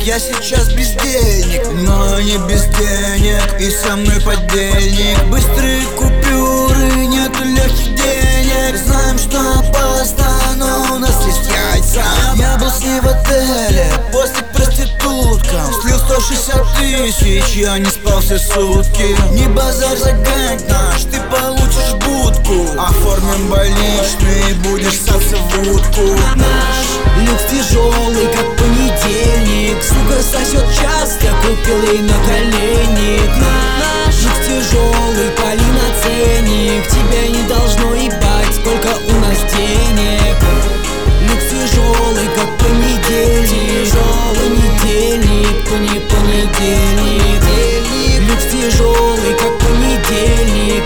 Я сейчас бездельник, но не без денег. И со мной подельник. Быстрые купюры, нету легких денег. Знаем, что опасно, но у нас есть яйца. Я был с ней в отеле, после проституткам. Слил 160 тысяч, я не спал все сутки. Не базар загонять наш, ты получишь будку. Оформим больничный, будешь ссаться в утку. Наш люкс тяжелый, как понедельник. Сука сосет часто, купил ей наколенник. Наш люкс тяжелый, пали на ценник. Тебя не должно ебать, сколько у нас денег. Люкс тяжелый, как понедельник. Понедельник. Люкс тяжелый, как понедельник.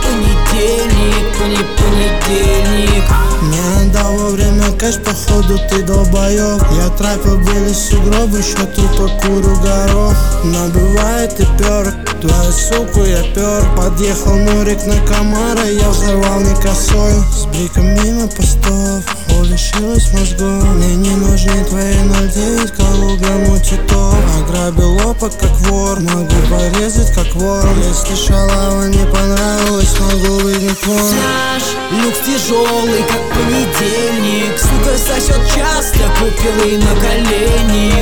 Понедельник. Не отдал во время кэш, походу ты долбоёб. Я трафил белый сугроб, еще тупо курю горох. Набивает и пёр, твою суку я пёр. Подъехал Нурик на Камара, я взорвал не косой. С бликом мимо постов, лишилась мозгов. Мне не нужны твои 0,9 Калуга мутитов. Ограбил лопат как вор, могу порезать как вор. Если шалава не понравилась, могу выгнать вон. Наш люкс тяжелый, как понедельник. Сука сосет часто, купил ей наколенник.